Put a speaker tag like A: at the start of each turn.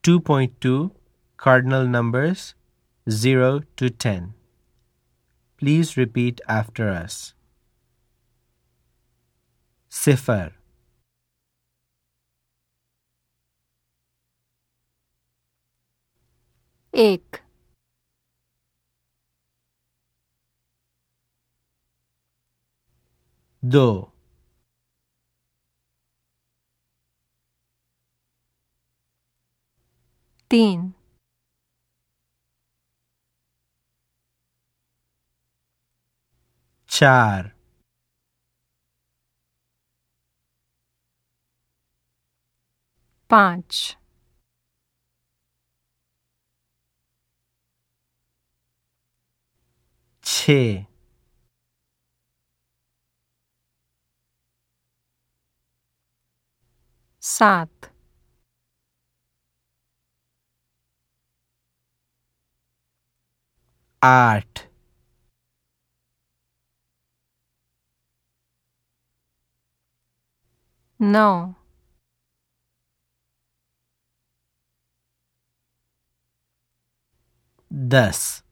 A: 2.2 Cardinal numbers 0 to 10. Please repeat after us. Sifar,
B: एक,
A: दो,
B: तीन,
A: चार,
B: पाँच,
A: छः,
B: सात,
A: आठ,
B: नौ,
A: 10.